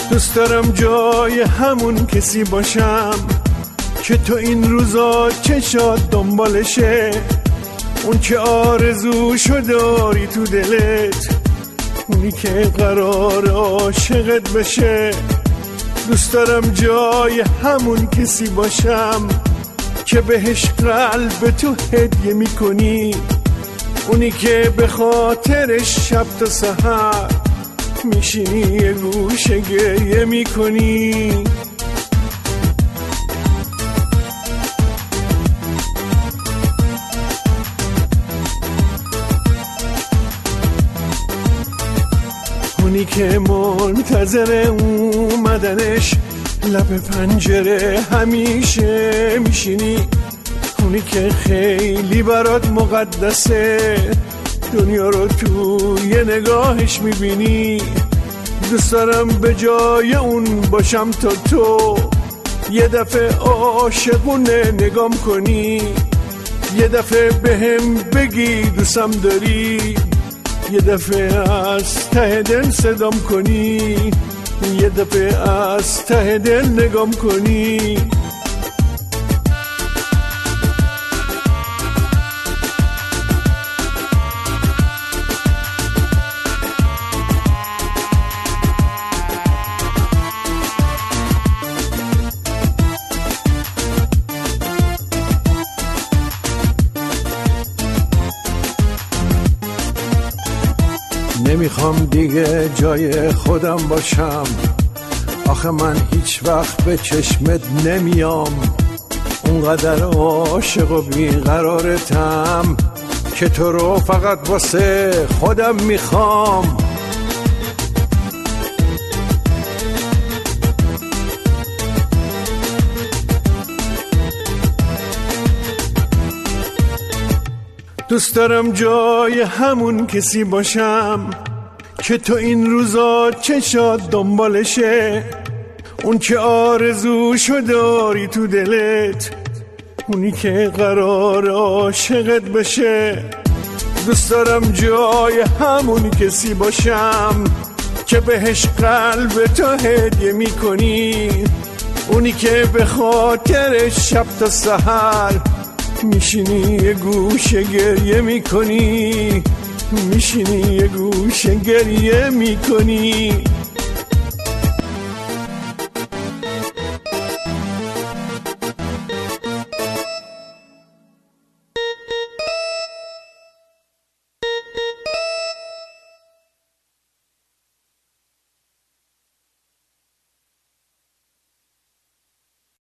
دوست دارم جای همون کسی باشم که تو این روزا چشات دنبالشه، اون که آرزوشو داری تو دلت، اونی که قرار عاشقت بشه. دوست دارم جای همون کسی باشم که بهش قلب تو هدیه میکنی، اونی که به خاطرش شب تا سحر میشینی یه گوشه گریه میکنی. اونی که منتظر اومدنش لب پنجره همیشه میشینی، اونی که خیلی برات مقدسه، دنیا رو تو یه نگاهش میبینی. دوست دارم به جای اون باشم تا تو یه دفعه عاشقونه نگام کنی، یه دفعه بهم بگی دوستم داری، یه دفعه از ته دل صدام کنی، یه دفعه از ته دل نگام کنی. نمیخوام دیگه جای خودم باشم، آخه من هیچ وقت به چشمت نمیام، اونقدر عاشق و بیقرارتم که تو رو فقط واسه خودم میخوام. دوست دارم جای همون کسی باشم که تو این روزا چشات دنبالشه، اون که آرزوشو داری تو دلت، اونی که قرار عاشقت بشه. دوست دارم جای همون کسی باشم که بهش قلب تو هدیه میکنی، اونی که به خاطرش شب تا سحر میشینی یه گوشه گریه میکنی، میشینی یه گوشه گریه میکنی.